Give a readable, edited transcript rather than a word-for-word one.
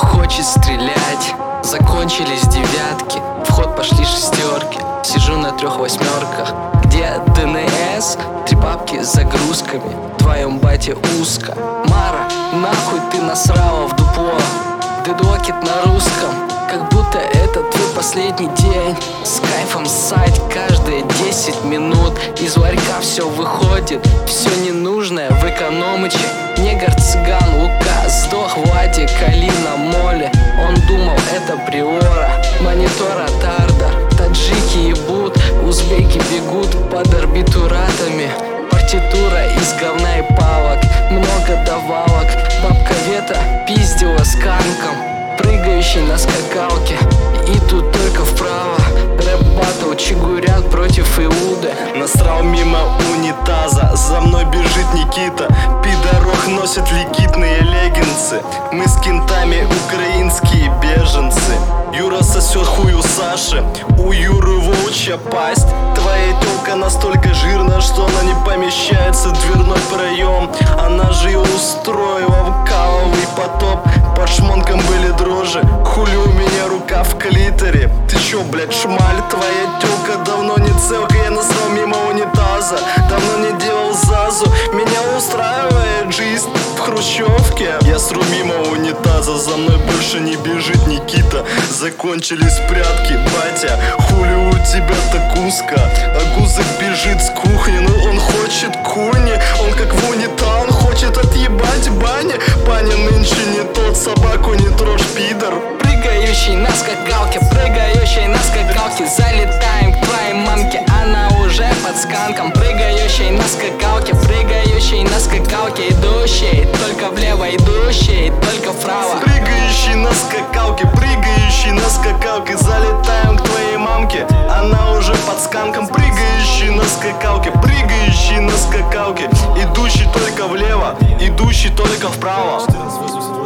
хочет стрелять. Закончились девятки, в ход пошли шестерки. Сижу на 3 восьмерках, где ДНС, 3 папки с загрузками. В твоем бате узко. Мара, нахуй ты насрала в дупло. Дедокет на русском, как будто это твой последний день. С кайфом ссать каждые 10 минут. Из ларька все выходит, все ненужное в экономыче. Негр, цыган, Лука сдох в лате, Калина, Моле. Он думал, это Приора, монитора Тардар. Таджики ебут, узбеки бегут под орбитуратами. Партитура из говна и палок, много давалок. Бабка Вета пиздила с канком, прыгающий на скакалке. И тут только вправо рэп-баттл Чигурян против Иуды. Насрал мимо унитаза, за мной бежит Никита. Пидорох носит легитные леггинсы. Мы с кентами украинские беженцы. Юра сосет хуй у Саши, у Юры волчья пасть. Твоя тёлка настолько жирная, что она не помещается в дверной проем. Она же ее устроила в каловый потоп. Под шмонком были дрожжи, хули у меня рука в клиторе. Ты чё, блядь, шмаль? Твоя тёлка давно не целка. Я насрал мимо унитаза, давно не делал зазу. Меня устраивает жизнь в хрущевке. Я сру мимо унитаза, за мной больше не бежит Никита. Закончились прятки, батя, хули у тебя так узко. А Гузык бежит с кухни, но он хочет куни. Он как в унитан, хочет отъебать бани. Паня нынче не тот, собаку не трожь, пидор. Прыгающий на скакалке, прыгающий на скакалке. Залетаем к твоей мамке, она уже под сканком. Прыгающий на скакалке, прыгающий на скакалке. Идущий только влево, идущий только вправо. Прыгающий на скакалке, прыгающий на скакалке. Залетаем к твоей мамке, она уже под сканком. Прыгающий на скакалке, прыгающий на скакалке. Идущий только влево, идущий только вправо.